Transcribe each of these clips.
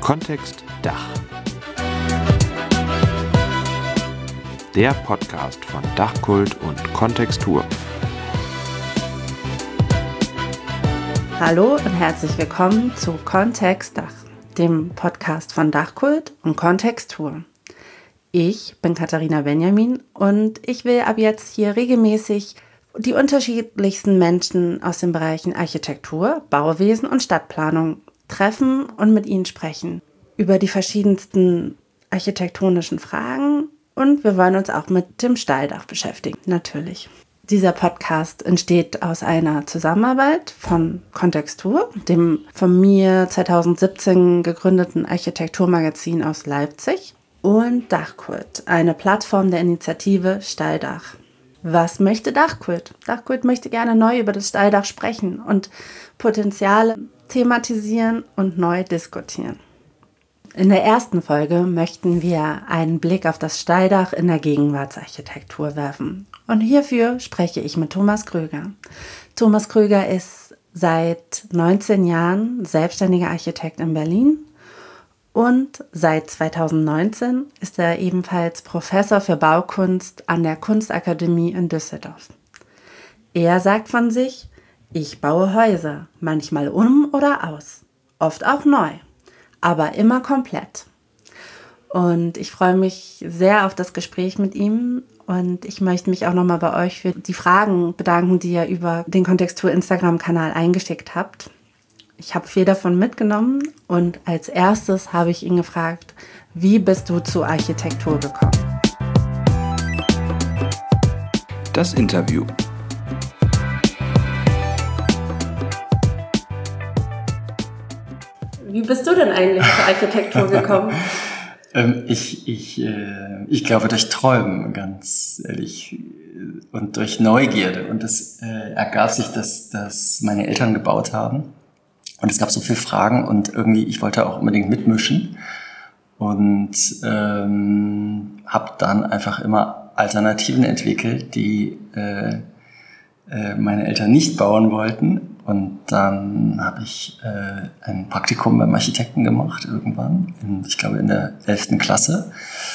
Kontext Dach. Der Podcast von Dachkult und Kontextur. Hallo und herzlich willkommen zu Kontext Dach, dem Podcast von Dachkult und Kontextur. Ich bin Katharina Benjamin und ich will ab jetzt hier regelmäßig die unterschiedlichsten Menschen aus den Bereichen Architektur, Bauwesen und Stadtplanung treffen und mit ihnen sprechen über die verschiedensten architektonischen Fragen und wir wollen uns auch mit dem Stahldach beschäftigen, natürlich. Dieser Podcast entsteht aus einer Zusammenarbeit von Kontextur, dem von mir 2017 gegründeten Architekturmagazin aus Leipzig, und Dachkult, eine Plattform der Initiative Stahldach. Was möchte Dachkult? Dachkult möchte gerne neu über das Stahldach sprechen und Potenziale thematisieren und neu diskutieren. In der ersten Folge möchten wir einen Blick auf das Stahldach in der Gegenwartsarchitektur werfen. Und hierfür spreche ich mit Thomas Kröger. Thomas Kröger ist seit 19 Jahren selbstständiger Architekt in Berlin und seit 2019 ist er ebenfalls Professor für Baukunst an der Kunstakademie in Düsseldorf. Er sagt von sich: Ich baue Häuser, manchmal um oder aus, oft auch neu, aber immer komplett. Und ich freue mich sehr auf das Gespräch mit ihm und ich möchte mich auch nochmal bei euch für die Fragen bedanken, die ihr über den Kontextur Instagram-Kanal eingeschickt habt. Ich habe viel davon mitgenommen und als erstes habe ich ihn gefragt: Wie bist du zur Architektur gekommen? Das Interview. Wie bist du denn eigentlich zur Architektur gekommen? Ich glaube durch Träumen, ganz ehrlich, und durch Neugierde. Und es ergab sich, dass meine Eltern gebaut haben. Und es gab so viele Fragen und irgendwie, ich wollte auch unbedingt mitmischen. Und habe dann einfach immer Alternativen entwickelt, die meine Eltern nicht bauen wollten. Und dann habe ich ein Praktikum beim Architekten gemacht irgendwann, ich glaube in der 11. Klasse.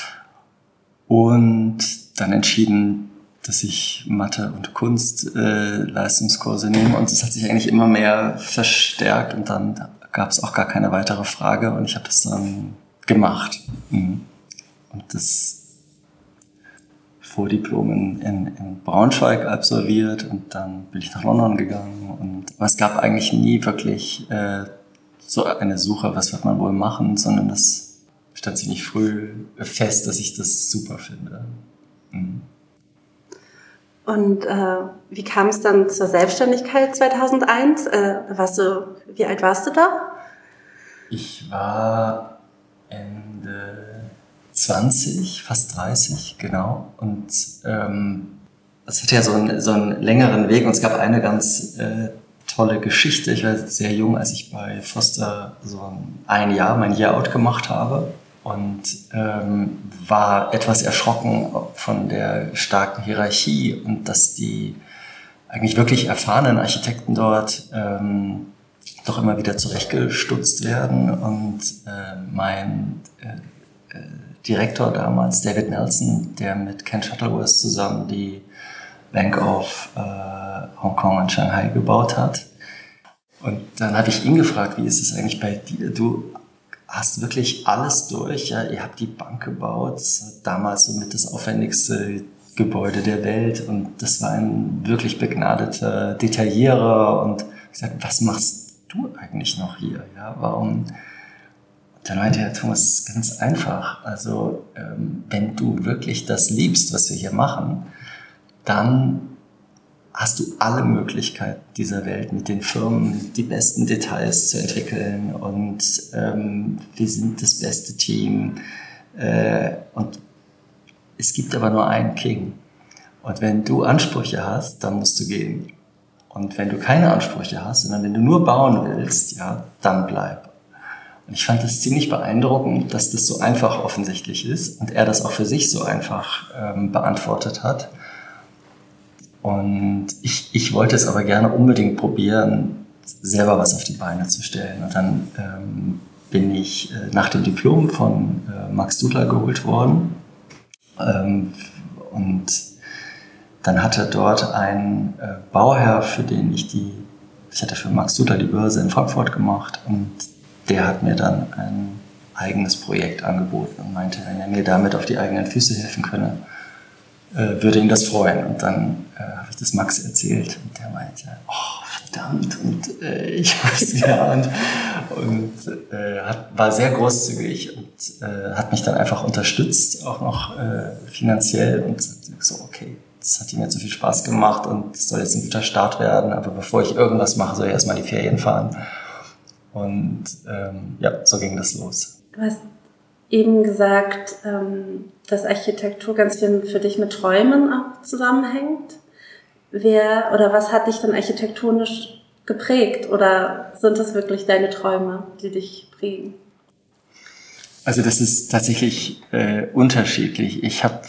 Und dann entschieden, dass ich Mathe- und Kunst-Leistungskurse nehme. Und das hat sich eigentlich immer mehr verstärkt. Und dann gab es auch gar keine weitere Frage. Und ich habe das dann gemacht. Und das Vordiplom in Braunschweig absolviert und dann bin ich nach London gegangen. Aber es gab eigentlich nie wirklich so eine Suche, was wird man wohl machen, sondern das stand ziemlich früh fest, dass ich das super finde. Und wie kam es dann zur Selbstständigkeit 2001? Wie alt warst du da? Ich war Ende 20, fast 30, genau. Und es hatte ja so einen längeren Weg und es gab eine ganz tolle Geschichte. Ich war sehr jung, als ich bei Foster so ein Jahr mein Year-Out gemacht habe und war etwas erschrocken von der starken Hierarchie und dass die eigentlich wirklich erfahrenen Architekten dort doch immer wieder zurechtgestutzt werden. Und mein Direktor damals, David Nelson, der mit Ken Shuttleworth zusammen die Bank of Hongkong und Shanghai gebaut hat. Und dann habe ich ihn gefragt, wie ist es eigentlich bei dir? Du hast wirklich alles durch, ja? Ihr habt die Bank gebaut, das war damals somit das aufwendigste Gebäude der Welt und das war ein wirklich begnadeter Detaillierer. Und ich sagte, was machst du eigentlich noch hier? Ja, warum? Dann meinte er: Thomas, ganz einfach. Also, wenn du wirklich das liebst, was wir hier machen, dann hast du alle Möglichkeiten dieser Welt, mit den Firmen die besten Details zu entwickeln. Und wir sind das beste Team. Und es gibt aber nur einen King. Und wenn du Ansprüche hast, dann musst du gehen. Und wenn du keine Ansprüche hast, sondern wenn du nur bauen willst, ja, dann bleib. Und ich fand das ziemlich beeindruckend, dass das so einfach offensichtlich ist und er das auch für sich so einfach beantwortet hat. Und ich wollte es aber gerne unbedingt probieren, selber was auf die Beine zu stellen. Und dann bin ich nach dem Diplom von Max Dudler geholt worden. Und dann hatte dort ein Bauherr, für den ich hatte für Max Dudler die Börse in Frankfurt gemacht, und der hat mir dann ein eigenes Projekt angeboten und meinte, wenn er mir damit auf die eigenen Füße helfen könne, würde ihn das freuen. Und dann habe ich das Max erzählt und der meinte, oh verdammt, und ich habe es geahnt, und war sehr großzügig und hat mich dann einfach unterstützt, auch noch finanziell, und so, okay, das hat ihm jetzt so viel Spaß gemacht und es soll jetzt ein guter Start werden, aber bevor ich irgendwas mache, soll ich erstmal die Ferien fahren. Und so ging das los. Du hast eben gesagt, dass Architektur ganz viel für dich mit Träumen auch zusammenhängt. Was hat dich denn architektonisch geprägt? Oder sind das wirklich deine Träume, die dich prägen? Also das ist tatsächlich unterschiedlich. Ich habe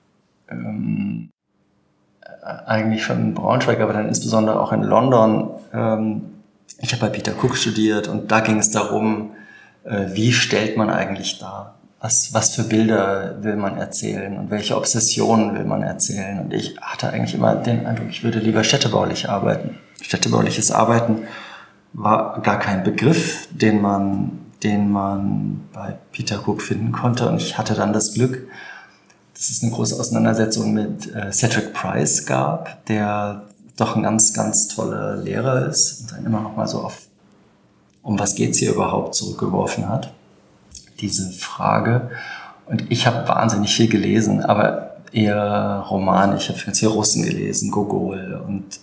eigentlich schon in Braunschweig, aber dann insbesondere auch in London, ich habe bei Peter Cook studiert, und da ging es darum, wie stellt man eigentlich dar? Was für Bilder will man erzählen und welche Obsessionen will man erzählen? Und ich hatte eigentlich immer den Eindruck, ich würde lieber städtebaulich arbeiten. Städtebauliches Arbeiten war gar kein Begriff, den man bei Peter Cook finden konnte. Und ich hatte dann das Glück, dass es eine große Auseinandersetzung mit Cedric Price gab, der doch ein ganz, ganz toller Lehrer ist und dann immer noch mal so auf um was geht's hier überhaupt zurückgeworfen hat, diese Frage. Und ich habe wahnsinnig viel gelesen, aber eher Romane. Ich habe ganz viel Russen gelesen, Gogol, und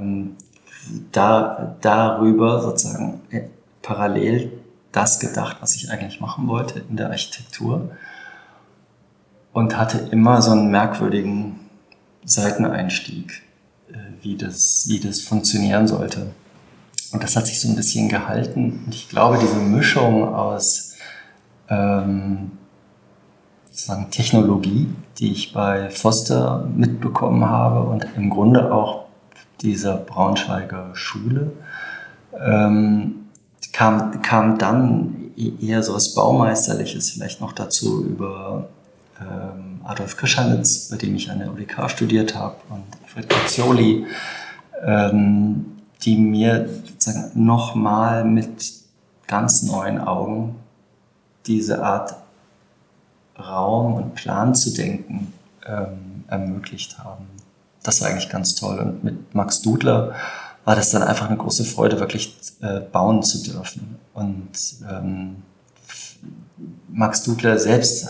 darüber sozusagen parallel das gedacht, was ich eigentlich machen wollte in der Architektur, und hatte immer so einen merkwürdigen Seiteneinstieg, wie das funktionieren sollte. Und das hat sich so ein bisschen gehalten. Und ich glaube, diese Mischung aus sozusagen Technologie, die ich bei Foster mitbekommen habe, und im Grunde auch dieser Braunschweiger Schule, kam dann eher so was Baumeisterliches vielleicht noch dazu über Adolf Krischanitz, bei dem ich an der UDK studiert habe, und Alfred Cazzioli, die mir sozusagen nochmal mit ganz neuen Augen diese Art Raum und Plan zu denken ermöglicht haben. Das war eigentlich ganz toll. Und mit Max Dudler war das dann einfach eine große Freude, wirklich bauen zu dürfen. Und Max Dudler selbst,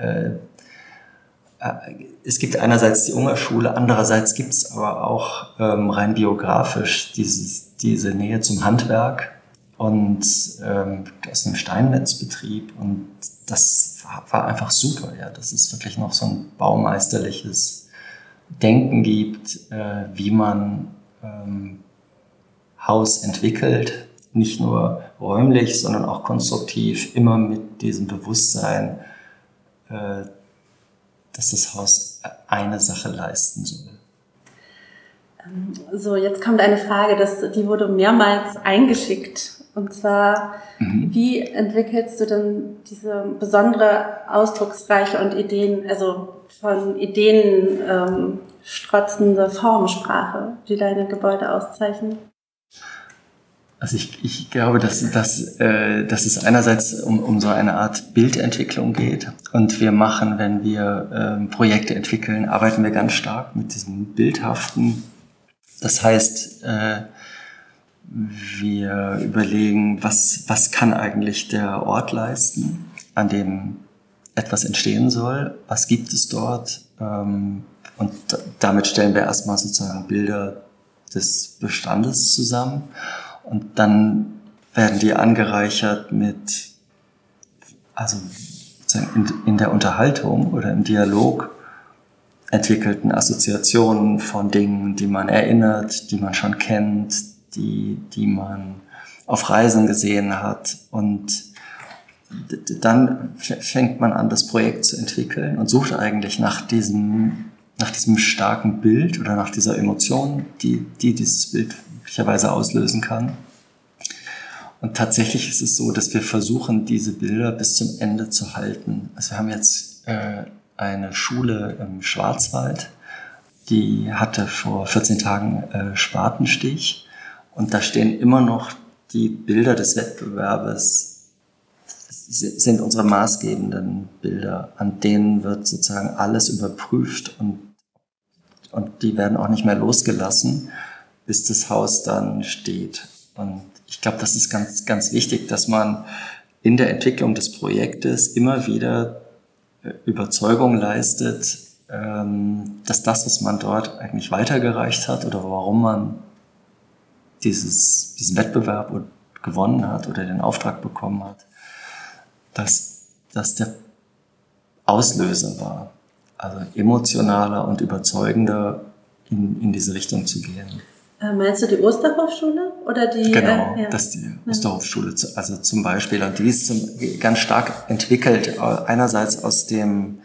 es gibt einerseits die Ungerschule, andererseits gibt es aber auch rein biografisch diese Nähe zum Handwerk und aus einem Steinmetzbetrieb, und das war einfach super, ja, dass es wirklich noch so ein baumeisterliches Denken gibt, wie man Haus entwickelt, nicht nur räumlich, sondern auch konstruktiv, immer mit diesem Bewusstsein, dass das Haus eine Sache leisten soll. So, jetzt kommt eine Frage, die wurde mehrmals eingeschickt. Und zwar, wie entwickelst du denn diese besondere, ausdrucksreiche und von Ideen strotzende Formensprache, die deine Gebäude auszeichnet? Also ich glaube, dass es einerseits um so eine Art Bildentwicklung geht. Und wir machen, wenn wir Projekte entwickeln, arbeiten wir ganz stark mit diesem Bildhaften. Das heißt, wir überlegen, was kann eigentlich der Ort leisten, an dem etwas entstehen soll, was gibt es dort, und damit stellen wir erstmal sozusagen Bilder des Bestandes zusammen, und dann werden die angereichert mit, also sozusagen in der Unterhaltung oder im Dialog entwickelten Assoziationen von Dingen, die man erinnert, die man schon kennt, die man auf Reisen gesehen hat, und dann fängt man an, das Projekt zu entwickeln und sucht eigentlich nach diesem starken Bild oder nach dieser Emotion, die dieses Bild möglicherweise auslösen kann. Und tatsächlich ist es so, dass wir versuchen, diese Bilder bis zum Ende zu halten. Also wir haben jetzt eine Schule im Schwarzwald, die hatte vor 14 Tagen Spatenstich. Und da stehen immer noch die Bilder des Wettbewerbes, sind unsere maßgebenden Bilder. An denen wird sozusagen alles überprüft und die werden auch nicht mehr losgelassen, bis das Haus dann steht. Und ich glaube, das ist ganz, ganz wichtig, dass man in der Entwicklung des Projektes immer wieder Überzeugung leistet, dass das, was man dort eigentlich weitergereicht hat oder warum man diesen Wettbewerb gewonnen hat oder den Auftrag bekommen hat, dass der Auslöser war. Also emotionaler und überzeugender in diese Richtung zu gehen. Meinst du die Osterhofschule oder die? Genau, das ist die Osterhofschule. Also zum Beispiel, und die ist ganz stark entwickelt. Einerseits aus diesen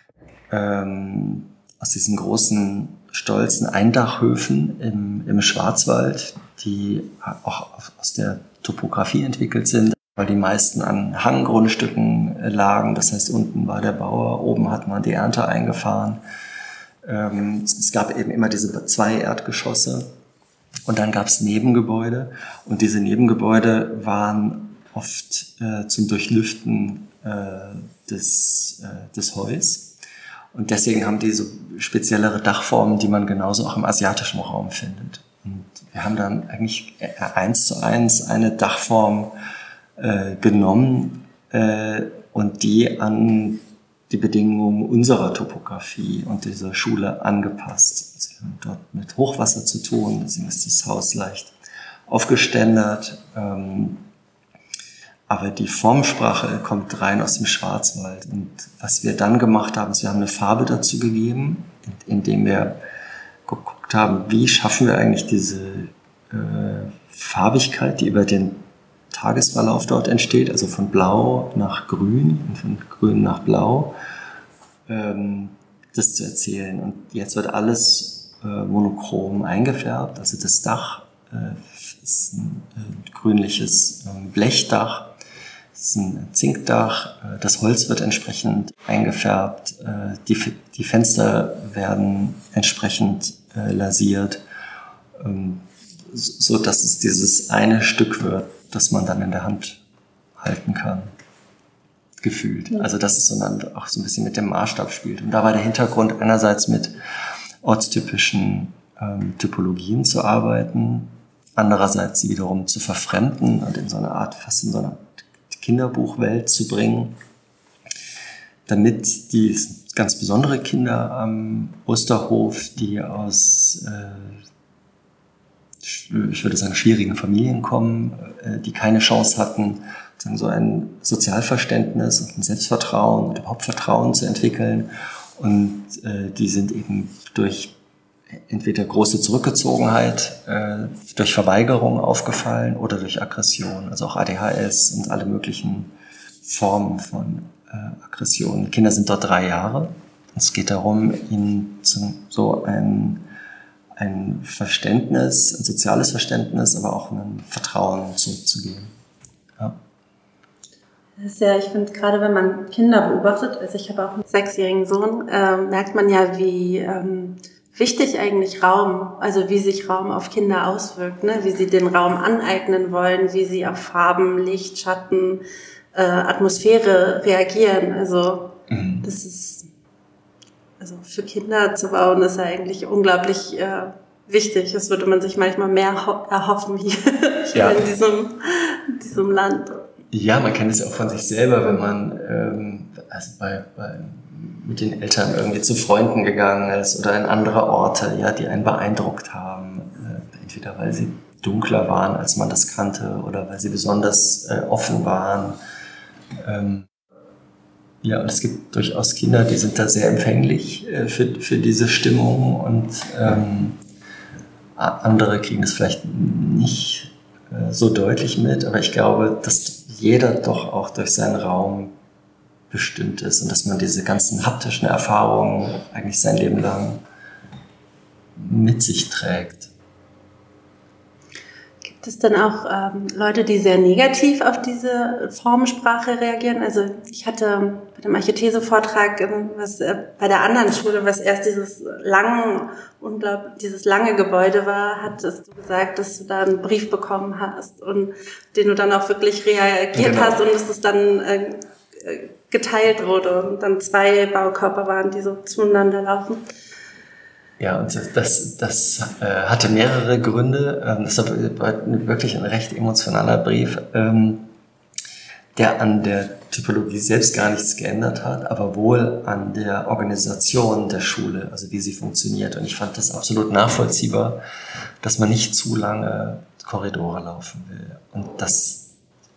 großen, stolzen Eindachhöfen im Schwarzwald, die auch aus der Topografie entwickelt sind, weil die meisten an Hanggrundstücken lagen. Das heißt, unten war der Bauer, oben hat man die Ernte eingefahren. Es gab eben immer diese 2 Erdgeschosse. Und dann gab es Nebengebäude. Und diese Nebengebäude waren oft zum Durchlüften des Heus. Und deswegen haben die so speziellere Dachformen, die man genauso auch im asiatischen Raum findet. Und wir haben dann eigentlich 1:1 eine Dachform genommen und die an die Bedingungen unserer Topografie und dieser Schule angepasst. Also wir haben dort mit Hochwasser zu tun, deswegen ist das Haus leicht aufgeständert. Aber die Formsprache kommt rein aus dem Schwarzwald. Und was wir dann gemacht haben, ist, wir haben eine Farbe dazu gegeben, indem wir geguckt haben, wie schaffen wir eigentlich diese Farbigkeit, die über den Tagesverlauf dort entsteht, also von Blau nach Grün und von Grün nach Blau, das zu erzählen. Und jetzt wird alles monochrom eingefärbt, also das Dach ist ein grünliches Blechdach, es ist ein Zinkdach, das Holz wird entsprechend eingefärbt, die Fenster werden entsprechend lasiert, so dass es dieses eine Stück wird, das man dann in der Hand halten kann, gefühlt. Also dass es dann auch so ein bisschen mit dem Maßstab spielt. Und da war der Hintergrund einerseits mit ortstypischen Typologien zu arbeiten, andererseits sie wiederum zu verfremden und in so eine Art, fast in so eine Kinderbuchwelt zu bringen, damit die ganz besondere Kinder am Osterhof, die aus ich würde sagen, schwierigen Familien kommen, die keine Chance hatten, so ein Sozialverständnis und ein Selbstvertrauen und überhaupt Vertrauen zu entwickeln. Und die sind eben durch entweder große Zurückgezogenheit, durch Verweigerung aufgefallen oder durch Aggression, also auch ADHS und alle möglichen Formen von Aggression. Die Kinder sind dort 3 Jahre. Es geht darum, ihnen so ein Verständnis, ein soziales Verständnis, aber auch ein Vertrauen zurückzugeben. Ja. Das ist ja, ich finde, gerade wenn man Kinder beobachtet, also ich habe auch einen 6-jährigen Sohn, merkt man ja, wie wichtig eigentlich Raum, also wie sich Raum auf Kinder auswirkt, ne? Wie sie den Raum aneignen wollen, wie sie auf Farben, Licht, Schatten, Atmosphäre reagieren. Also das ist, also für Kinder zu bauen, ist ja eigentlich unglaublich wichtig. Das würde man sich manchmal mehr erhoffen hier in diesem Land. Ja, man kennt es ja auch von sich selber, wenn man mit den Eltern irgendwie zu Freunden gegangen ist oder in andere Orte, ja, die einen beeindruckt haben. Entweder weil sie dunkler waren, als man das kannte, oder weil sie besonders offen waren. Ja, und es gibt durchaus Kinder, die sind da sehr empfänglich für diese Stimmung, und andere kriegen das vielleicht nicht so deutlich mit, aber ich glaube, dass jeder doch auch durch seinen Raum bestimmt ist und dass man diese ganzen haptischen Erfahrungen eigentlich sein Leben lang mit sich trägt. Gibt Gibt es denn auch Leute, die sehr negativ auf diese Formensprache reagieren? Also ich hatte bei dem Archithese-Vortrag bei der anderen Schule, was erst dieses lange Gebäude war, hattest du gesagt, dass du da einen Brief bekommen hast und den du dann auch wirklich reagiert hast und dass es dann geteilt wurde und dann 2 Baukörper waren, die so zueinander laufen. Ja, und das hatte mehrere Gründe. Das war wirklich ein recht emotionaler Brief, der an der Typologie selbst gar nichts geändert hat, aber wohl an der Organisation der Schule, also wie sie funktioniert. Und ich fand das absolut nachvollziehbar, dass man nicht zu lange Korridore laufen will und dass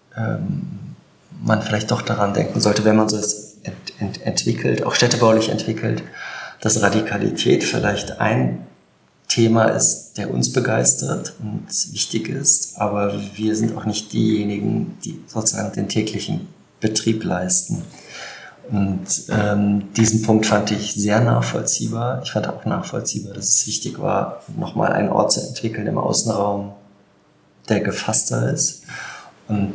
man vielleicht doch daran denken sollte, wenn man so es entwickelt, auch städtebaulich entwickelt, dass Radikalität vielleicht ein Thema ist, der uns begeistert und wichtig ist, aber wir sind auch nicht diejenigen, die sozusagen den täglichen Betrieb leisten. Und diesen Punkt fand ich sehr nachvollziehbar. Ich fand auch nachvollziehbar, dass es wichtig war, nochmal einen Ort zu entwickeln im Außenraum, der gefasster ist. Und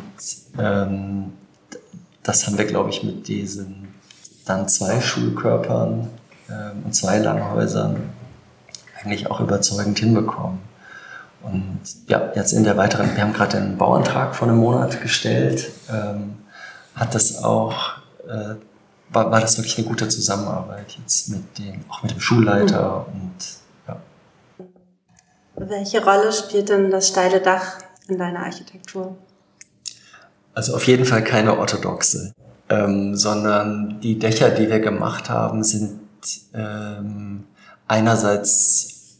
das haben wir, glaube ich, mit diesen dann 2 Schulkörpern und 2 Langhäusern eigentlich auch überzeugend hinbekommen. Und ja, jetzt wir haben gerade einen Bauantrag vor einem Monat gestellt, hat das auch, war das wirklich eine gute Zusammenarbeit jetzt auch mit dem Schulleiter und ja. Welche Rolle spielt denn das steile Dach in deiner Architektur? Also auf jeden Fall keine orthodoxe, sondern die Dächer, die wir gemacht haben, sind einerseits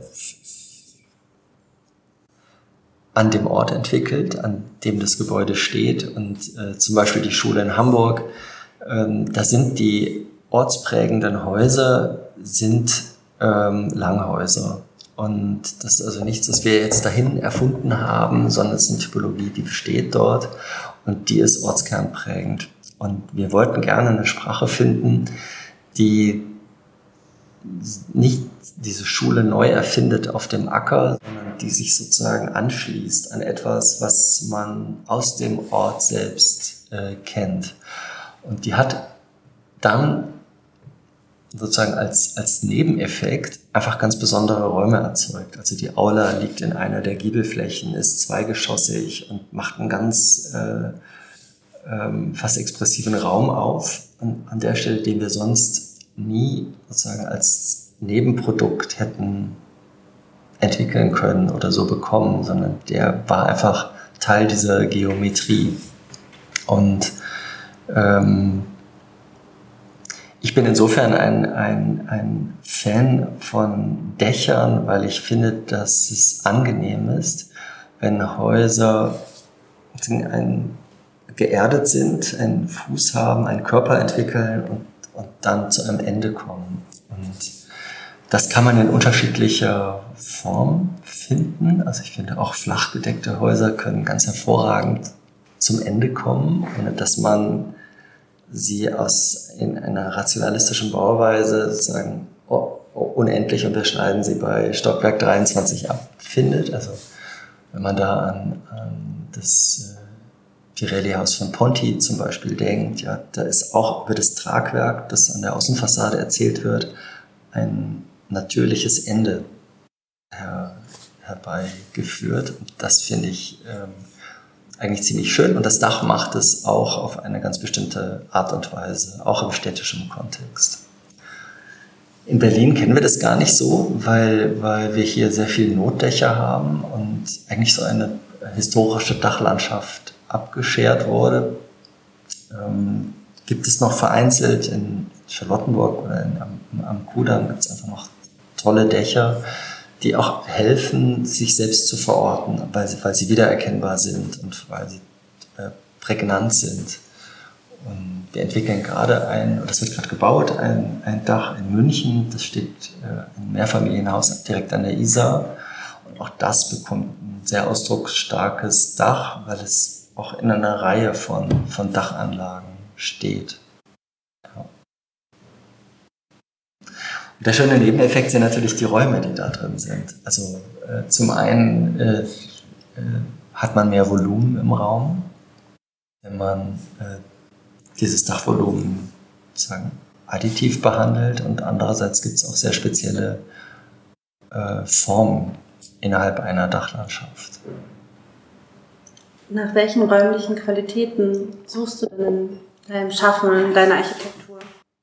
an dem Ort entwickelt, an dem das Gebäude steht. Und zum Beispiel die Schule in Hamburg, da sind die ortsprägenden Häuser Langhäuser. Und das ist also nichts, was wir jetzt dahin erfunden haben, sondern es ist eine Typologie, die besteht dort und die ist ortskernprägend. Und wir wollten gerne eine Sprache finden, die nicht diese Schule neu erfindet auf dem Acker, sondern die sich sozusagen anschließt an etwas, was man aus dem Ort selbst kennt. Und die hat dann sozusagen als Nebeneffekt einfach ganz besondere Räume erzeugt. Also die Aula liegt in einer der Giebelflächen, ist zweigeschossig und macht einen ganz fast expressiven Raum auf, an der Stelle, den wir sonst nie sozusagen als Nebenprodukt hätten entwickeln können oder so bekommen, sondern der war einfach Teil dieser Geometrie. Und ich bin insofern ein Fan von Dächern, weil ich finde, dass es angenehm ist, wenn Häuser geerdet sind, einen Fuß haben, einen Körper entwickeln und dann zu einem Ende kommen. Und das kann man in unterschiedlicher Form finden. Also ich finde auch flach gedeckte Häuser können ganz hervorragend zum Ende kommen, ohne dass man sie in einer rationalistischen Bauweise sozusagen unendlich und wir schneiden sie bei Stockwerk 23 ab findet. Also wenn man da an das Pirelli-Haus von Ponti zum Beispiel denkt, ja, da ist auch über das Tragwerk, das an der Außenfassade erzählt wird, ein natürliches Ende herbeigeführt. Und das finde ich eigentlich ziemlich schön. Und das Dach macht es auch auf eine ganz bestimmte Art und Weise, auch im städtischen Kontext. In Berlin kennen wir das gar nicht so, weil wir hier sehr viele Notdächer haben und eigentlich so eine historische Dachlandschaft abgeschert wurde. Gibt es noch vereinzelt in Charlottenburg oder am Kudamm gibt es einfach noch tolle Dächer, die auch helfen, sich selbst zu verorten, weil sie wiedererkennbar sind und weil sie prägnant sind. Und wir entwickeln das wird gerade gebaut, ein Dach in München, das steht ein Mehrfamilienhaus direkt an der Isar. Und auch das bekommt ein sehr ausdrucksstarkes Dach, weil es auch in einer Reihe von Dachanlagen steht. Ja. Und der schöne Nebeneffekt sind natürlich die Räume, die da drin sind. Also zum einen hat man mehr Volumen im Raum, wenn man dieses Dachvolumen sozusagen additiv behandelt, und andererseits gibt es auch sehr spezielle Formen innerhalb einer Dachlandschaft. Nach welchen räumlichen Qualitäten suchst du denn in deinem Schaffen, in deiner Architektur?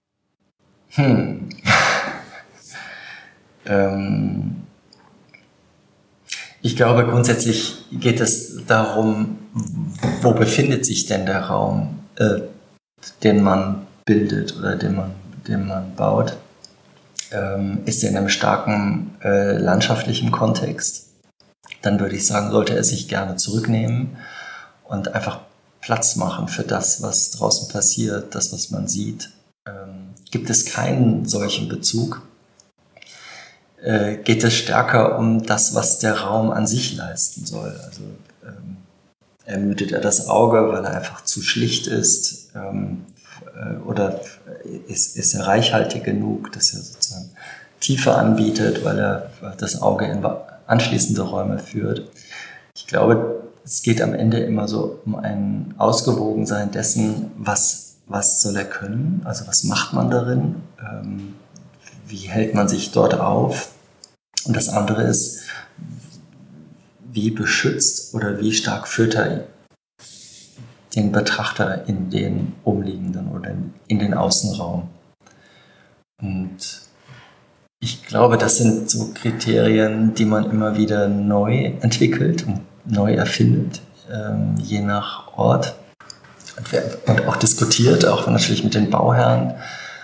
Ich glaube, grundsätzlich geht es darum, wo befindet sich denn der Raum, den man bildet oder den man baut. Ist er in einem starken landschaftlichen Kontext, dann würde ich sagen, sollte er sich gerne zurücknehmen und einfach Platz machen für das, was draußen passiert, das, was man sieht. Gibt es keinen solchen Bezug, geht es stärker um das, was der Raum an sich leisten soll. Also ermüdet er das Auge, weil er einfach zu schlicht ist, oder ist er reichhaltig genug, dass er sozusagen Tiefe anbietet, weil er das Auge in anschließende Räume führt. Ich glaube, es geht am Ende immer so um ein Ausgewogensein dessen, was soll er können, also was macht man darin, wie hält man sich dort auf, und das andere ist, wie beschützt oder wie stark führt er den Betrachter in den umliegenden oder in den Außenraum. Und ich glaube, das sind so Kriterien, die man immer wieder neu entwickelt und neu erfindet, je nach Ort. Und auch diskutiert, auch natürlich mit den Bauherren.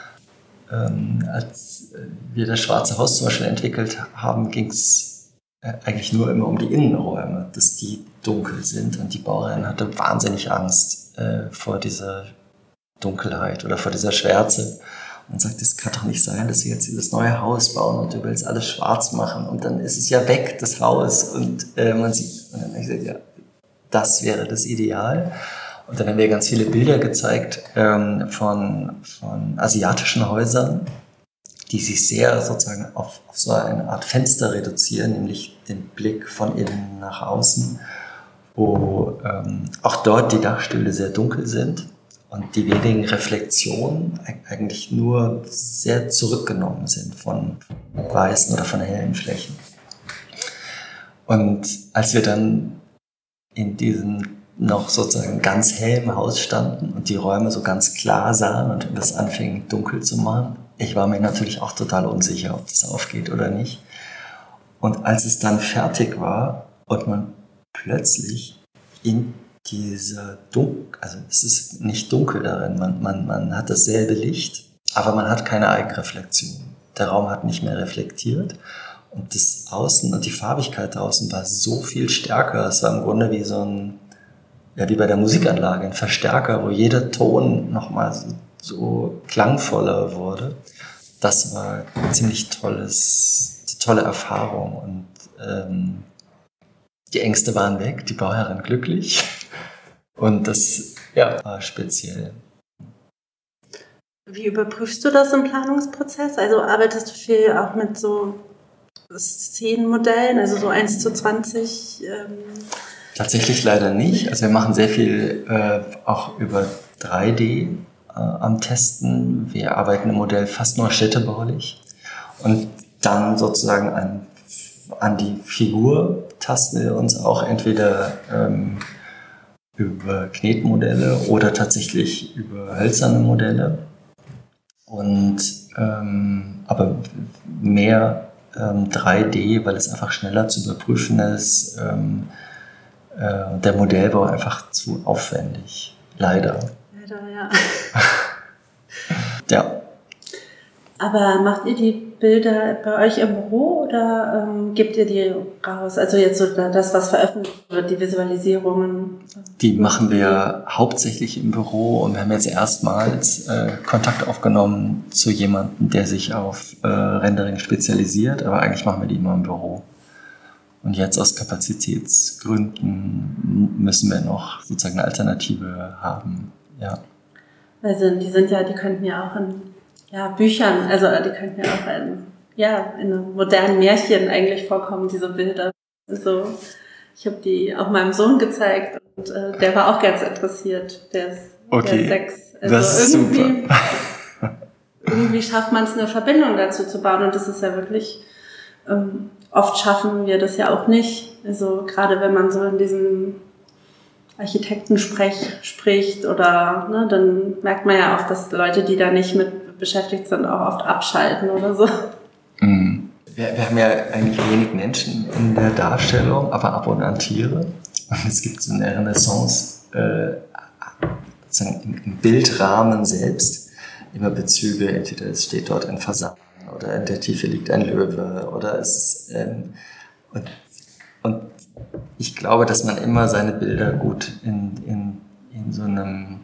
Als wir das Schwarze Haus zum Beispiel entwickelt haben, ging es eigentlich nur immer um die Innenräume, dass die dunkel sind. Und die Bauherrin hatte wahnsinnig Angst vor dieser Dunkelheit oder vor dieser Schwärze. Und sagt, es kann doch nicht sein, dass sie jetzt dieses neue Haus bauen und du willst alles schwarz machen. Und dann ist es ja weg, das Haus. Und man sieht, und dann habe ich gesagt, ja, das wäre das Ideal. Und dann haben wir ganz viele Bilder gezeigt von asiatischen Häusern, die sich sehr sozusagen auf so eine Art Fenster reduzieren, nämlich den Blick von innen nach außen, wo auch dort die Dachstühle sehr dunkel sind und die wenigen Reflexionen eigentlich nur sehr zurückgenommen sind von weißen oder von hellen Flächen. Und als wir dann in diesem noch sozusagen ganz hellem Haus standen und die Räume so ganz klar sahen und das anfing dunkel zu machen, ich war mir natürlich auch total unsicher, ob das aufgeht oder nicht. Und als es dann fertig war und man plötzlich in dieser also es ist nicht dunkel darin, man hat dasselbe Licht, aber man hat keine Eigenreflexion. Der Raum hat nicht mehr reflektiert und das Außen und die Farbigkeit draußen war so viel stärker. Es war im Grunde wie so ein, ja, wie bei der Musikanlage, ein Verstärker, wo jeder Ton nochmal so klangvoller wurde. Das war eine ziemlich tolle Erfahrung und die Ängste waren weg, die Bauherrin glücklich und das war speziell. Wie überprüfst du das im Planungsprozess? Also arbeitest du viel auch mit so Szenenmodellen, also so 1:20? Tatsächlich leider nicht. Also wir machen sehr viel auch über 3D am Testen. Wir arbeiten im Modell fast nur städtebaulich. Und dann sozusagen an die Figur tasten wir uns auch entweder über Knetmodelle oder tatsächlich über hölzerne Modelle. Und aber mehr 3D, weil es einfach schneller zu überprüfen ist. Der Modellbau einfach zu aufwendig. Leider. Leider, ja. Ja. Aber macht ihr die Bilder bei euch im Büro oder gebt ihr die raus? Also jetzt so das, was veröffentlicht wird, die Visualisierungen? Die machen wir hauptsächlich im Büro und wir haben jetzt erstmals Kontakt aufgenommen zu jemandem, der sich auf Rendering spezialisiert, aber eigentlich machen wir die immer im Büro. Und jetzt aus Kapazitätsgründen müssen wir noch sozusagen eine Alternative haben. Ja. Also die könnten ja auch in Büchern, also die könnten ja auch in einem modernen Märchen eigentlich vorkommen, diese Bilder. Also Ich habe die auch meinem Sohn gezeigt und der war auch ganz interessiert. Der ist 6. Also das ist super. Irgendwie schafft man es, eine Verbindung dazu zu bauen. Und das ist ja wirklich, oft schaffen wir das ja auch nicht. Also gerade wenn man so in diesem Architektensprech spricht oder, ne, dann merkt man ja oft, dass Leute, die da nicht mit beschäftigt sind, auch oft abschalten oder so. Mhm. Wir haben ja eigentlich wenig Menschen in der Darstellung, aber ab und an Tiere. Und es gibt so eine Renaissance sozusagen im Bildrahmen selbst immer Bezüge. Entweder es steht dort ein Fasan oder in der Tiefe liegt ein Löwe oder es ist, und ich glaube, dass man immer seine Bilder gut in so einem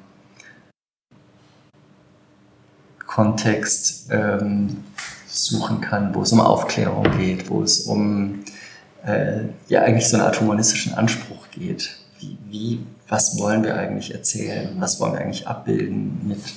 Kontext suchen kann, wo es um Aufklärung geht, wo es um eigentlich so eine Art humanistischen Anspruch geht. Was wollen wir eigentlich erzählen? Was wollen wir eigentlich abbilden mit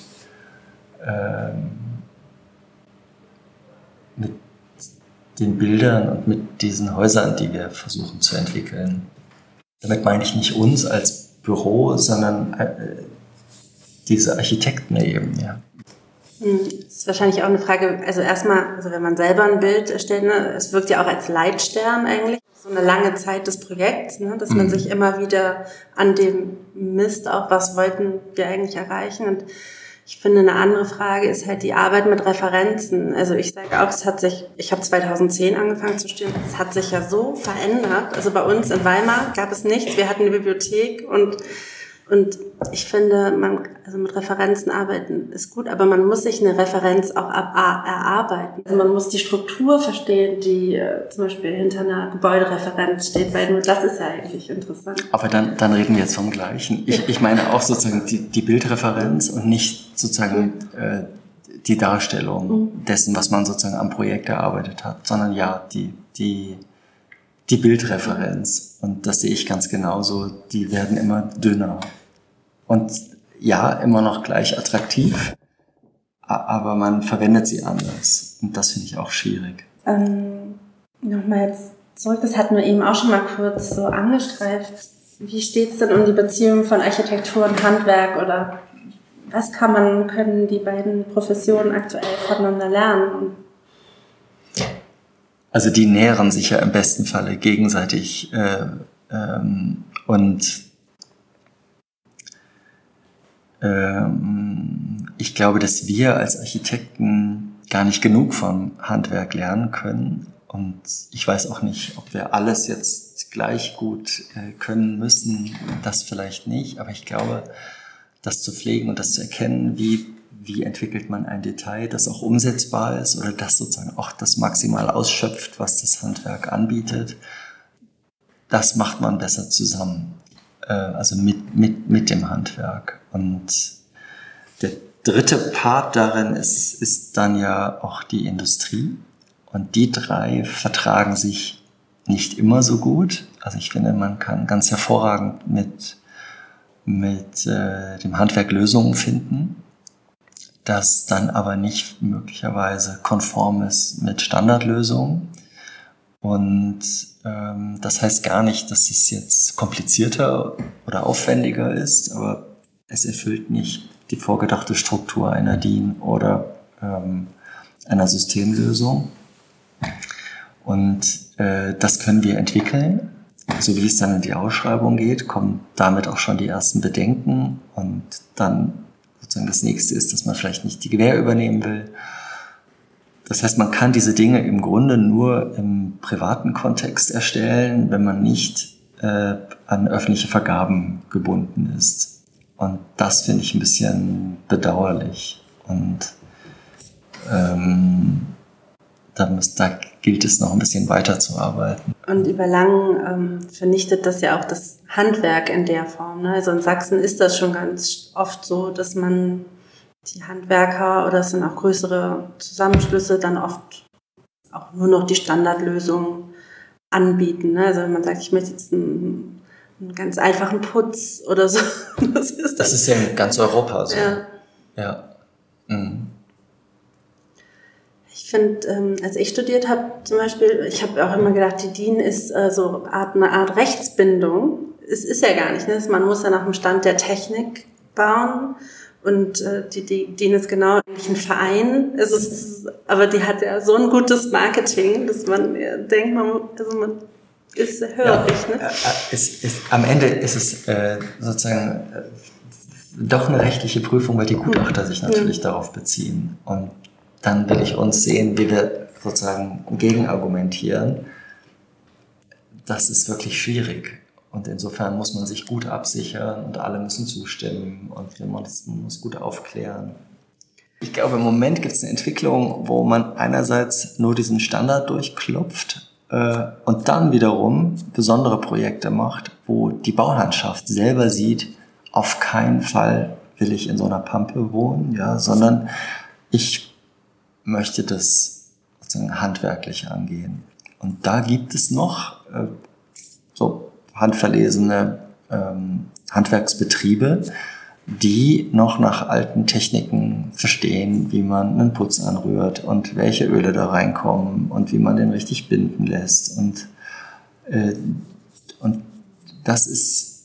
den Bildern und mit diesen Häusern, die wir versuchen zu entwickeln? Damit meine ich nicht uns als Büro, sondern diese Architekten eben, ja. Das ist wahrscheinlich auch eine Frage, also erstmal, also wenn man selber ein Bild erstellt, ne, es wirkt ja auch als Leitstern eigentlich, so eine lange Zeit des Projekts, ne, dass man sich immer wieder an dem misst, auch was wollten wir eigentlich erreichen. Und ich finde, eine andere Frage ist halt die Arbeit mit Referenzen. Also ich sage auch, ich habe 2010 angefangen zu studieren, es hat sich ja so verändert. Also bei uns in Weimar gab es nichts, wir hatten eine Bibliothek und ich finde, also mit Referenzen arbeiten ist gut, aber man muss sich eine Referenz auch erarbeiten. Also man muss die Struktur verstehen, die zum Beispiel hinter einer Gebäudereferenz steht, weil nur das ist ja eigentlich interessant. Aber dann reden wir jetzt vom Gleichen. Ich meine auch sozusagen die Bildreferenz und nicht sozusagen die Darstellung dessen, was man sozusagen am Projekt erarbeitet hat, sondern ja, die Bildreferenz. Und das sehe ich ganz genauso. Die werden immer dünner. Und ja, immer noch gleich attraktiv, aber man verwendet sie anders. Und das finde ich auch schwierig. Nochmal jetzt zurück, das hatten wir eben auch schon mal kurz so angestreift. Wie steht es denn um die Beziehung von Architektur und Handwerk oder was können die beiden Professionen aktuell voneinander lernen? Also die nähren sich ja im besten Falle gegenseitig und ich glaube, dass wir als Architekten gar nicht genug vom Handwerk lernen können und ich weiß auch nicht, ob wir alles jetzt gleich gut können müssen, das vielleicht nicht, aber ich glaube, das zu pflegen und das zu erkennen, wie entwickelt man ein Detail, das auch umsetzbar ist oder das sozusagen auch das maximal ausschöpft, was das Handwerk anbietet, das macht man besser zusammen, also mit dem Handwerk. Und der dritte Part darin ist dann ja auch die Industrie und die drei vertragen sich nicht immer so gut. Also ich finde, man kann ganz hervorragend mit dem Handwerk Lösungen finden, das dann aber nicht möglicherweise konform ist mit Standardlösungen. Und das heißt gar nicht, dass es jetzt komplizierter oder aufwendiger ist, aber es erfüllt nicht die vorgedachte Struktur einer DIN oder einer Systemlösung. Und das können wir entwickeln. So wie es dann in die Ausschreibung geht, kommen damit auch schon die ersten Bedenken und dann sozusagen das nächste ist, dass man vielleicht nicht die Gewähr übernehmen will. Das heißt, man kann diese Dinge im Grunde nur im privaten Kontext erstellen, wenn man nicht an öffentliche Vergaben gebunden ist. Und das finde ich ein bisschen bedauerlich. Und da gilt es noch ein bisschen weiterzuarbeiten. Und über lang vernichtet das ja auch das Handwerk in der Form. Ne? Also in Sachsen ist das schon ganz oft so, dass man die Handwerker oder es sind auch größere Zusammenschlüsse dann oft auch nur noch die Standardlösung anbieten. Ne? Also wenn man sagt, ich möchte jetzt einen ganz einfachen Putz oder so. Das ist ja in ganz Europa so. Ja. Ja. Mhm. Ich Ich finde, als ich studiert habe zum Beispiel, ich habe auch immer gedacht, die DIN ist so eine Art Rechtsbindung. Es ist ja gar nicht, ne? Man muss ja nach dem Stand der Technik bauen und die DIN ist genau ein Verein. Aber die hat ja so ein gutes Marketing, dass man denkt, man ist hörig. Ja, ne? Am Ende ist es sozusagen doch eine rechtliche Prüfung, weil die Gutachter sich natürlich darauf beziehen. Und dann will ich uns sehen, wie wir sozusagen gegenargumentieren. Das ist wirklich schwierig. Und insofern muss man sich gut absichern und alle müssen zustimmen und man muss gut aufklären. Ich glaube, im Moment gibt es eine Entwicklung, wo man einerseits nur diesen Standard durchklopft und dann wiederum besondere Projekte macht, wo die Baulandschaft selber sieht, auf keinen Fall will ich in so einer Pampe wohnen, ja, sondern ich möchte das sozusagen handwerklich angehen. Und da gibt es noch so handverlesene Handwerksbetriebe, die noch nach alten Techniken verstehen, wie man einen Putz anrührt und welche Öle da reinkommen und wie man den richtig binden lässt. Und das ist,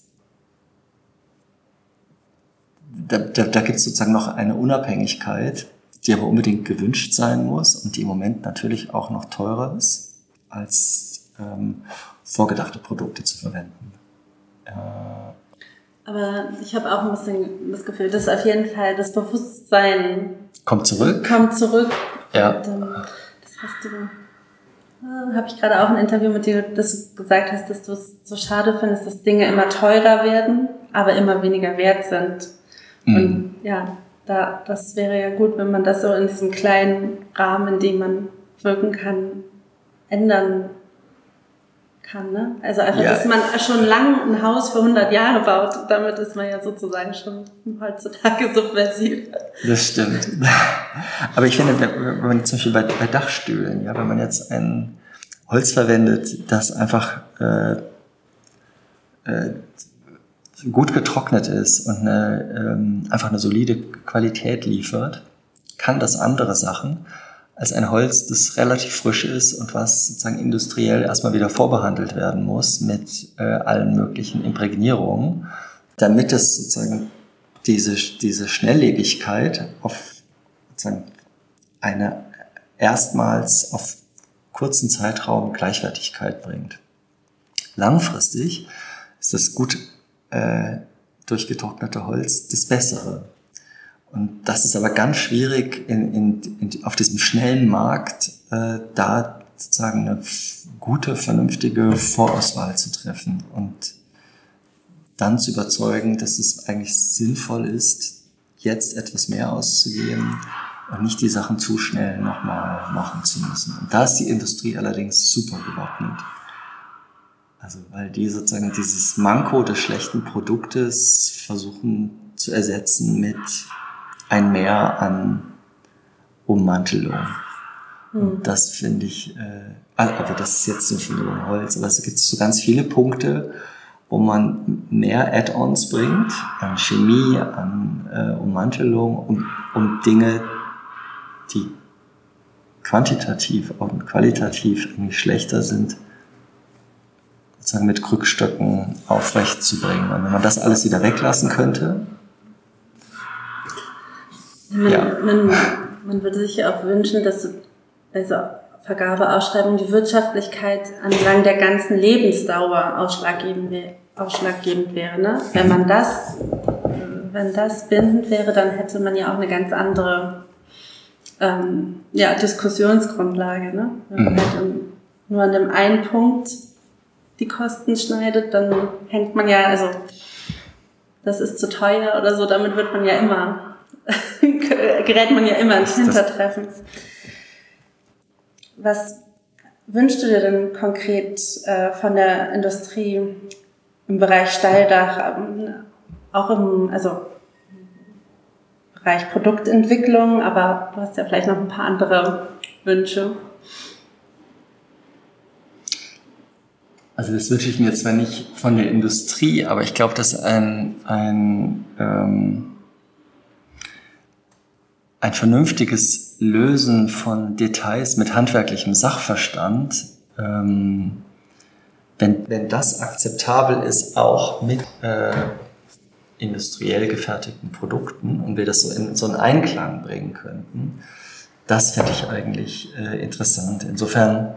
da gibt es sozusagen noch eine Unabhängigkeit, die aber unbedingt gewünscht sein muss und die im Moment natürlich auch noch teurer ist, als vorgedachte Produkte zu verwenden. Aber ich habe auch ein bisschen das Gefühl, dass auf jeden Fall das Bewusstsein kommt zurück. Ja. Und, das hast du, habe ich gerade auch ein Interview mit dir, dass du gesagt hast, dass du es so schade findest, dass Dinge immer teurer werden, aber immer weniger wert sind. Und ja, das wäre ja gut, wenn man das so in diesem kleinen Rahmen, in dem man wirken kann, ändern kann, ne? Also einfach, dass man schon lang ein Haus für 100 Jahre baut, damit ist man ja sozusagen schon heutzutage subversiv. Das stimmt. Aber ich finde, wenn man zum Beispiel bei Dachstühlen, ja, wenn man jetzt ein Holz verwendet, das einfach gut getrocknet ist und einfach eine solide Qualität liefert, kann das andere Sachen als ein Holz, das relativ frisch ist und was sozusagen industriell erstmal wieder vorbehandelt werden muss mit allen möglichen Imprägnierungen, damit es sozusagen diese Schnelllebigkeit auf sozusagen eine erstmals auf kurzen Zeitraum Gleichwertigkeit bringt. Langfristig ist das gut durchgetrocknete Holz das Bessere. Und das ist aber ganz schwierig auf diesem schnellen Markt, da sozusagen eine gute, vernünftige Vorauswahl zu treffen und dann zu überzeugen, dass es eigentlich sinnvoll ist, jetzt etwas mehr auszugeben und nicht die Sachen zu schnell nochmal machen zu müssen. Und da ist die Industrie allerdings super gewappnet. Also weil die sozusagen dieses Manko des schlechten Produktes versuchen zu ersetzen mit ein Mehr an Ummantelung. Und das finde ich, aber das ist jetzt so viel über Holz, aber es gibt so ganz viele Punkte, wo man mehr Add-ons bringt, an Chemie, an Ummantelung, um Dinge, die quantitativ und qualitativ irgendwie schlechter sind, sozusagen mit Krückstöcken aufrecht zu bringen. Und wenn man das alles wieder weglassen könnte, Man würde sich ja auch wünschen, dass also Vergabeausschreibung die Wirtschaftlichkeit entlang der ganzen Lebensdauer ausschlaggebend wäre. Ne? Wenn das bindend wäre, dann hätte man ja auch eine ganz andere Diskussionsgrundlage. Ne? Wenn man halt nur an dem einen Punkt die Kosten schneidet, dann hängt man ja, also das ist zu teuer oder so, damit wird man ja immer gerät man ja immer ins Hintertreffen. Was wünschst du dir denn konkret von der Industrie im Bereich Steildach, auch im Bereich Produktentwicklung, aber du hast ja vielleicht noch ein paar andere Wünsche. Also das wünsche ich mir zwar nicht von der Industrie, aber ich glaube, dass ein ein vernünftiges Lösen von Details mit handwerklichem Sachverstand, wenn das akzeptabel ist, auch mit industriell gefertigten Produkten und wir das so in so einen Einklang bringen könnten, das fände ich eigentlich interessant. Insofern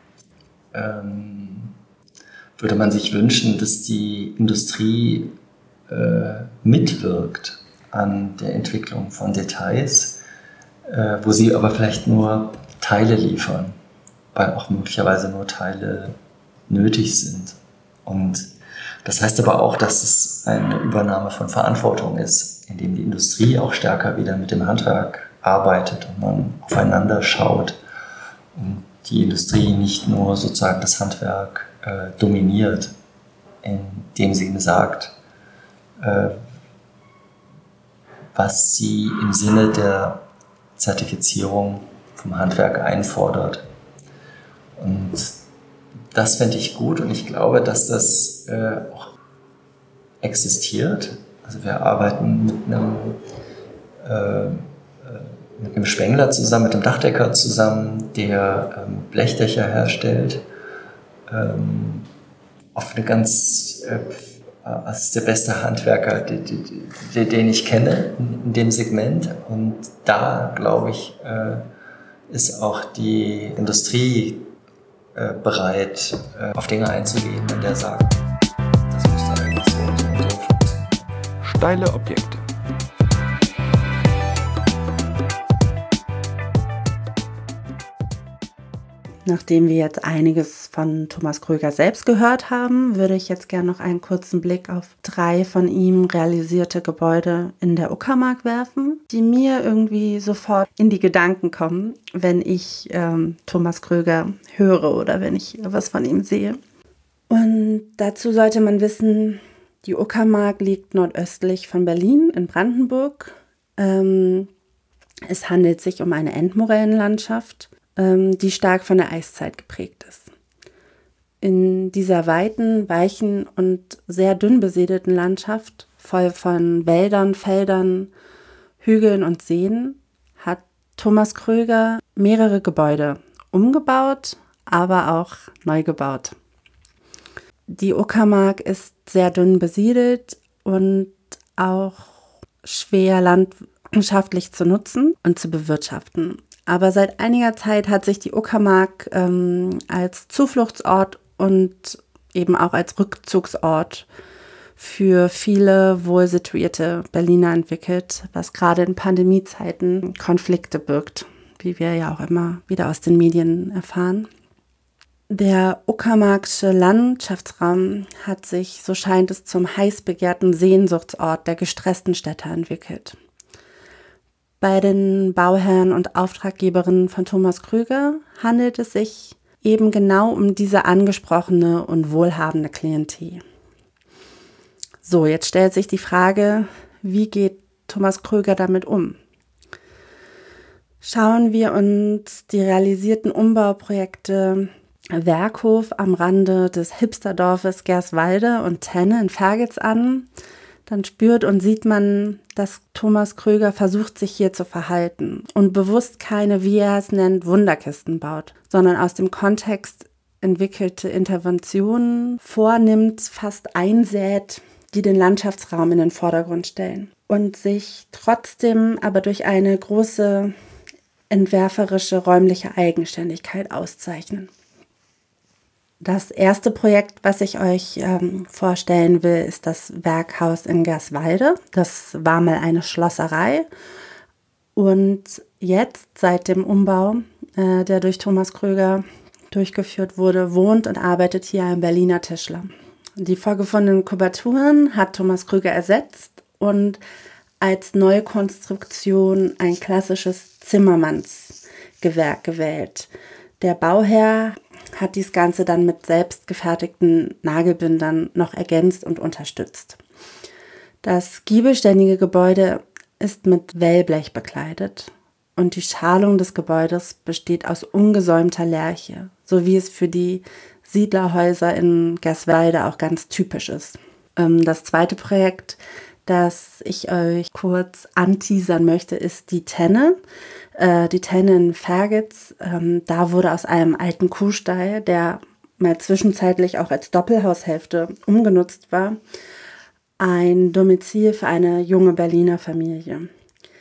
würde man sich wünschen, dass die Industrie mitwirkt an der Entwicklung von Details, wo sie aber vielleicht nur Teile liefern, weil auch möglicherweise nur Teile nötig sind. Und das heißt aber auch, dass es eine Übernahme von Verantwortung ist, indem die Industrie auch stärker wieder mit dem Handwerk arbeitet und man aufeinander schaut und die Industrie nicht nur sozusagen das Handwerk dominiert, indem sie ihm sagt, was sie im Sinne der Zertifizierung vom Handwerk einfordert. Und das fände ich gut und ich glaube, dass das auch existiert. Also wir arbeiten mit einem Spengler zusammen, mit einem Dachdecker zusammen, der Blechdächer herstellt. Auf eine ganz, das ist der beste Handwerker, den ich kenne in dem Segment. Und da, glaube ich, ist auch die Industrie bereit, auf Dinge einzugehen, wenn der sagt, das müsste eigentlich so und so und so funktionieren. Steile Objekte. Nachdem wir jetzt einiges von Thomas Kröger selbst gehört haben, würde ich jetzt gerne noch einen kurzen Blick auf 3 von ihm realisierte Gebäude in der Uckermark werfen, die mir irgendwie sofort in die Gedanken kommen, wenn ich Thomas Kröger höre oder wenn ich was von ihm sehe. Und dazu sollte man wissen, die Uckermark liegt nordöstlich von Berlin in Brandenburg. Es handelt sich um eine Endmorellenlandschaft, die stark von der Eiszeit geprägt ist. In dieser weiten, weichen und sehr dünn besiedelten Landschaft, voll von Wäldern, Feldern, Hügeln und Seen, hat Thomas Kröger mehrere Gebäude umgebaut, aber auch neu gebaut. Die Uckermark ist sehr dünn besiedelt und auch schwer landschaftlich zu nutzen und zu bewirtschaften. Aber seit einiger Zeit hat sich die Uckermark als Zufluchtsort und eben auch als Rückzugsort für viele wohl situierte Berliner entwickelt, was gerade in Pandemiezeiten Konflikte birgt, wie wir ja auch immer wieder aus den Medien erfahren. Der uckermarksche Landschaftsraum hat sich, so scheint es, zum heiß begehrten Sehnsuchtsort der gestressten Städter entwickelt. Bei den Bauherren und Auftraggeberinnen von Thomas Kröger handelt es sich eben genau um diese angesprochene und wohlhabende Klientel. So, jetzt stellt sich die Frage, wie geht Thomas Kröger damit um? Schauen wir uns die realisierten Umbauprojekte Werkhof am Rande des Hipsterdorfes Gerswalde und Tenne in Vergitz an, dann spürt und sieht man, dass Thomas Kröger versucht, sich hier zu verhalten und bewusst keine, wie er es nennt, Wunderkisten baut, sondern aus dem Kontext entwickelte Interventionen vornimmt, fast einsät, die den Landschaftsraum in den Vordergrund stellen und sich trotzdem aber durch eine große entwerferische räumliche Eigenständigkeit auszeichnen. Das erste Projekt, was ich euch vorstellen will, ist das Werkhaus in Gerswalde. Das war mal eine Schlosserei und jetzt, seit dem Umbau, der durch Thomas Kröger durchgeführt wurde, wohnt und arbeitet hier ein Berliner Tischler. Die vorgefundenen Kubaturen hat Thomas Kröger ersetzt und als Neukonstruktion ein klassisches Zimmermannsgewerk gewählt. Der Bauherr hat dies Ganze dann mit selbst gefertigten Nagelbindern noch ergänzt und unterstützt. Das giebelständige Gebäude ist mit Wellblech bekleidet und die Schalung des Gebäudes besteht aus ungesäumter Lärche, so wie es für die Siedlerhäuser in Gerswalde auch ganz typisch ist. Das zweite Projekt, das ich euch kurz anteasern möchte, ist die Tenne. Die Tenne in Vergitz, da wurde aus einem alten Kuhstall, der mal zwischenzeitlich auch als Doppelhaushälfte umgenutzt war, ein Domizil für eine junge Berliner Familie.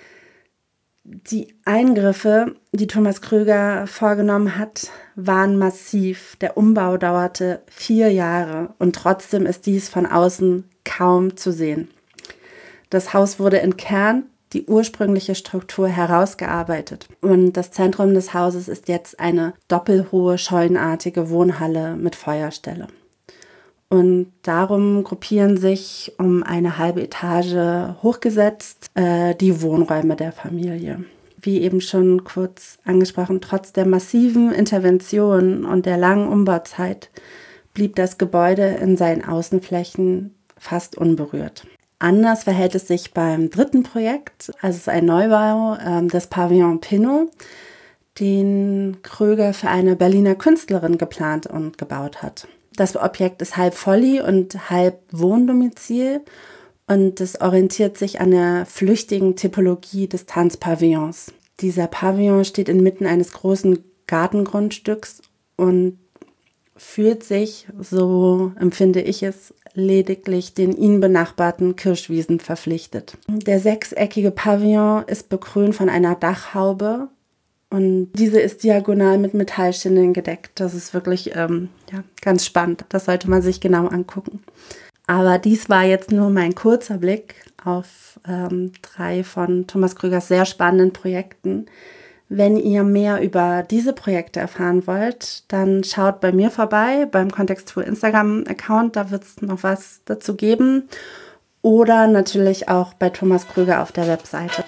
Die Eingriffe, die Thomas Kröger vorgenommen hat, waren massiv. Der Umbau dauerte 4 Jahre und trotzdem ist dies von außen kaum zu sehen. Das Haus wurde entkernt, die ursprüngliche Struktur herausgearbeitet und das Zentrum des Hauses ist jetzt eine doppelhohe, scheunenartige Wohnhalle mit Feuerstelle. Und darum gruppieren sich um eine halbe Etage hochgesetzt die Wohnräume der Familie. Wie eben schon kurz angesprochen, trotz der massiven Intervention und der langen Umbauzeit blieb das Gebäude in seinen Außenflächen fast unberührt. Anders verhält es sich beim dritten Projekt, also es ist ein Neubau des Pavillon Pinot, den Kröger für eine Berliner Künstlerin geplant und gebaut hat. Das Objekt ist halb Folly und halb Wohndomizil und es orientiert sich an der flüchtigen Typologie des Tanzpavillons. Dieser Pavillon steht inmitten eines großen Gartengrundstücks und fühlt sich, so empfinde ich es, lediglich den ihn benachbarten Kirschwiesen verpflichtet. Der 6-eckige Pavillon ist bekrönt von einer Dachhaube und diese ist diagonal mit Metallschindeln gedeckt. Das ist wirklich ganz spannend. Das sollte man sich genau angucken. Aber dies war jetzt nur mein kurzer Blick auf 3 von Thomas Krögers sehr spannenden Projekten. Wenn ihr mehr über diese Projekte erfahren wollt, dann schaut bei mir vorbei, beim Kontexttour Instagram-Account, da wird es noch was dazu geben. Oder natürlich auch bei Thomas Kröger auf der Webseite.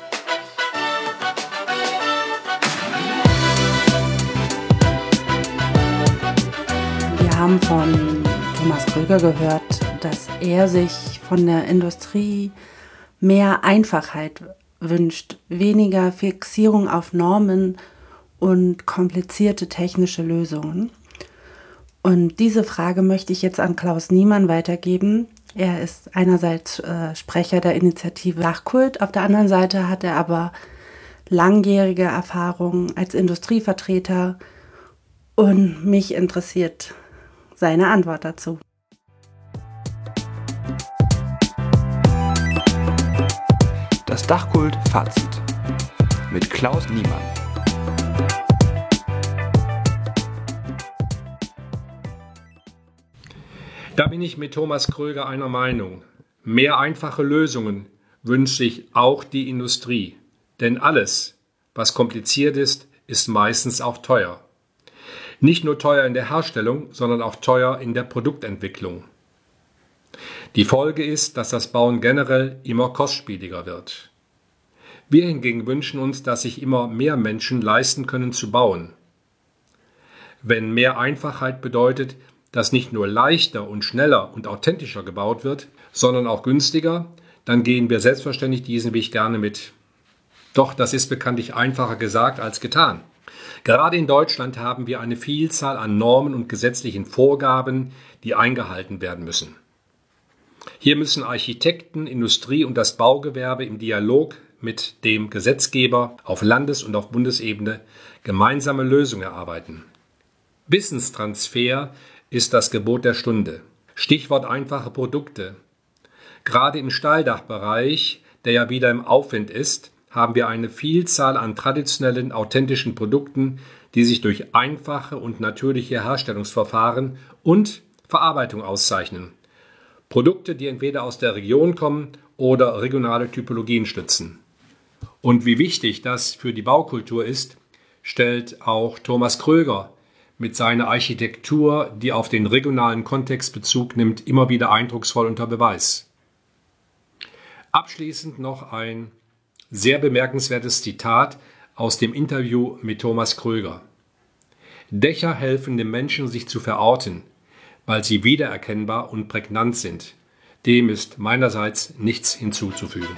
Wir haben von Thomas Kröger gehört, dass er sich von der Industrie mehr Einfachheit wünscht, weniger Fixierung auf Normen und komplizierte technische Lösungen. Und diese Frage möchte ich jetzt an Klaus Niemann weitergeben. Er ist einerseits Sprecher der Initiative Dachkult, auf der anderen Seite hat er aber langjährige Erfahrung als Industrievertreter und mich interessiert seine Antwort dazu. Das Dachkult-Fazit mit Klaus Niemann. Da bin ich mit Thomas Kröger einer Meinung. Mehr einfache Lösungen wünscht sich auch die Industrie. Denn alles, was kompliziert ist, ist meistens auch teuer. Nicht nur teuer in der Herstellung, sondern auch teuer in der Produktentwicklung. Die Folge ist, dass das Bauen generell immer kostspieliger wird. Wir hingegen wünschen uns, dass sich immer mehr Menschen leisten können zu bauen. Wenn mehr Einfachheit bedeutet, dass nicht nur leichter und schneller und authentischer gebaut wird, sondern auch günstiger, dann gehen wir selbstverständlich diesen Weg gerne mit. Doch das ist bekanntlich einfacher gesagt als getan. Gerade in Deutschland haben wir eine Vielzahl an Normen und gesetzlichen Vorgaben, die eingehalten werden müssen. Hier müssen Architekten, Industrie und das Baugewerbe im Dialog mit dem Gesetzgeber auf Landes- und auf Bundesebene gemeinsame Lösungen erarbeiten. Wissenstransfer ist das Gebot der Stunde. Stichwort einfache Produkte. Gerade im Stahldachbereich, der ja wieder im Aufwind ist, haben wir eine Vielzahl an traditionellen, authentischen Produkten, die sich durch einfache und natürliche Herstellungsverfahren und Verarbeitung auszeichnen. Produkte, die entweder aus der Region kommen oder regionale Typologien stützen. Und wie wichtig das für die Baukultur ist, stellt auch Thomas Kröger mit seiner Architektur, die auf den regionalen Kontext Bezug nimmt, immer wieder eindrucksvoll unter Beweis. Abschließend noch ein sehr bemerkenswertes Zitat aus dem Interview mit Thomas Kröger. Dächer helfen den Menschen, sich zu verorten, weil sie wiedererkennbar und prägnant sind. Dem ist meinerseits nichts hinzuzufügen.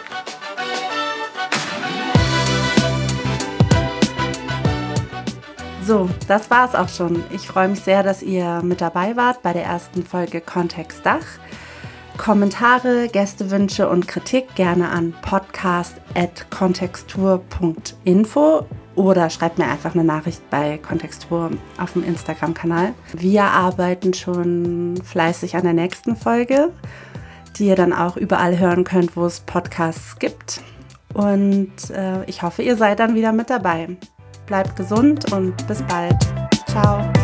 So, das war's auch schon. Ich freue mich sehr, dass ihr mit dabei wart bei der ersten Folge Kontext Dach. Kommentare, Gästewünsche und Kritik gerne an podcast@kontextur.info oder schreibt mir einfach eine Nachricht bei Kontextur auf dem Instagram-Kanal. Wir arbeiten schon fleißig an der nächsten Folge, die ihr dann auch überall hören könnt, wo es Podcasts gibt. Und ich hoffe, ihr seid dann wieder mit dabei. Bleibt gesund und bis bald. Ciao.